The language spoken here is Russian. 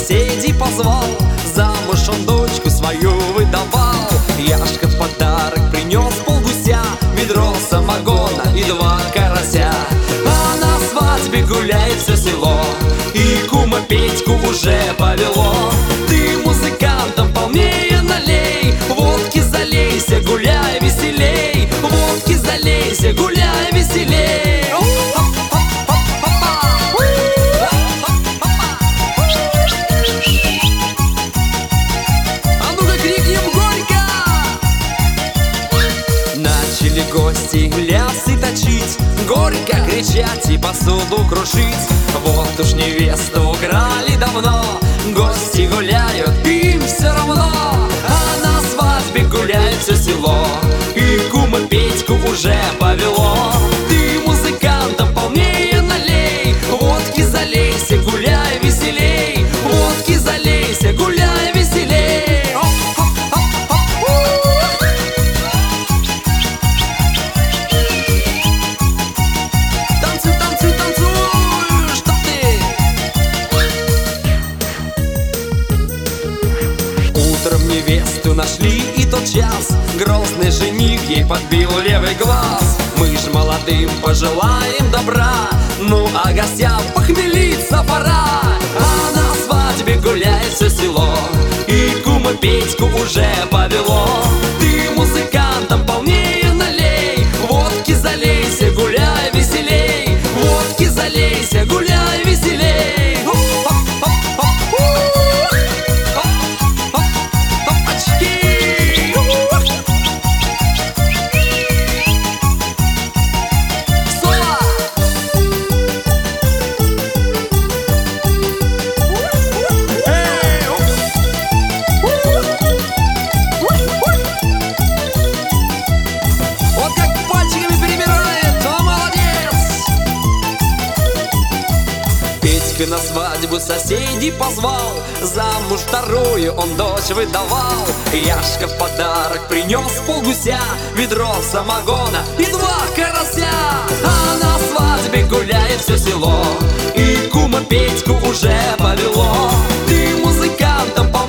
соседей позвал, замуж он дочку свою выдавал. Яшка в подарок принес полгуся, ведро самогона и 2 карася. А на свадьбе гуляет все село, и кума Петьку уже повело. Ты музыкантам полнее налей, водки залейся, гуляй веселей, водки залейся, гуляй веселей. А ну-ка крикнем горько! Начали гости лясы точить, горько кричать и посуду крушить. Вот уж невесту украли давно, гости гуляют, им все равно. А на свадьбе гуляет все село, и кума Петьку уже повело. Ты музыкантам полнее налей, водки залейся, гуляй веселей, водки залейся, гуляй веселей. Танцуй, танцуй, танцуй, что ты? Утром невесту нашли, и тот час грозный жених ей подбил левый глаз. Мы ж молодым пожелаем добра, ну а гостям похмелиться пора. А на свадьбе гуляет все село, и кума Петьку уже повело. Ты музыкантам полнее налей, водки залейся, гуляй веселей, водки залейся, гуляй веселей. На свадьбу соседей позвал, замуж вторую он дочь выдавал. Яшка в подарок принес полгуся, ведро самогона и 2 карася. А на свадьбе гуляет все село, и кума Петьку уже повело. Ты музыкантам